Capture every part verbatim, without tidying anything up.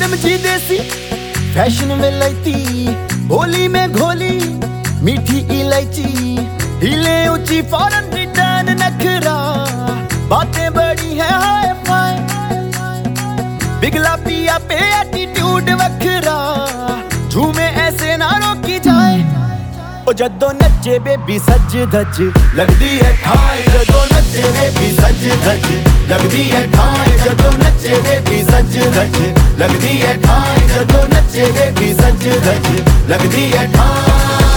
Madam जी देसी fashion में लैती, बोली में घोली मीठी इलायची, हिले ऊंची फॉरन रिटर्न नखरा, बातें बड़ी है हाय फाय, बिगला पिया पे एटीट्यूड वखरा, झूमे ऐसे ना रोकी जाए। ओ जदों नचे बेबी सज धज लगदी है ठाई, जदों नचे बेबी सज धज लगदी है ठाई, जदों नचे बेबी सज धज लगदी है ठाई, जदों नचे बेबी सज धज लगदी है ठाई।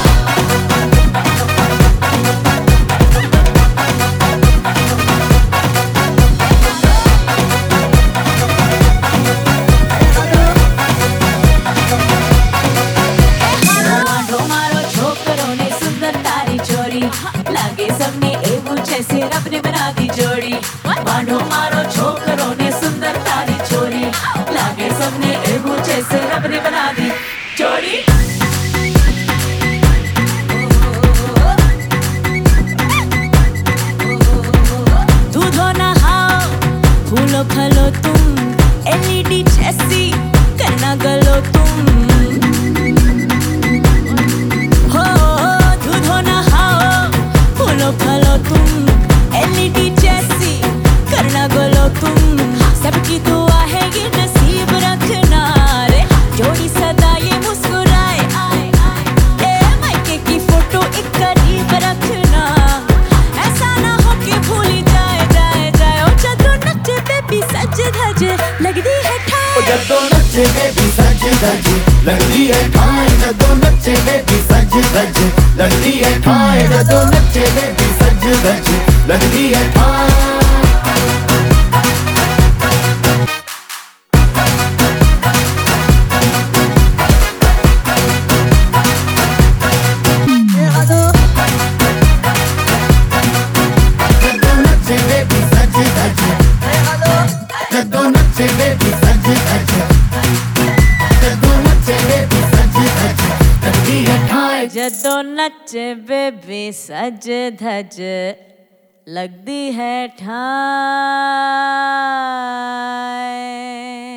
लागे सबने एवं जैसे रब ने बना दी जोड़ी, बांधो मारो छोकरों ने सुंदर तारी छोरी, लागे सबने एवं जैसे रब ने बना दी जोड़ी। दूधो नहाओ फूलो फलो तुम, एलईडी जैसी करना गलो तुम, फलो तुम एलईडी जैसी करना गोलो तुम, सबकी दुआ है ये नसीब रखना रे, जोड़ी सदा ये मुस्कुराए आए आए, ए मायके की फोटो एक करीब रखना, ऐसा ना हो कि भूली जाए जाए जाए। ओ जदों नचे बेबी सज धज लगदी है ठाई, ओ जदों नचे बेबी सज धज लगदी है ठाई, जदों नचे बेबी सज धज लगदी है ठाई, जदों नचे बेबी सज धज लगदी है ठाई। जदों नचे बेबी सज धज लगदी है ठाई।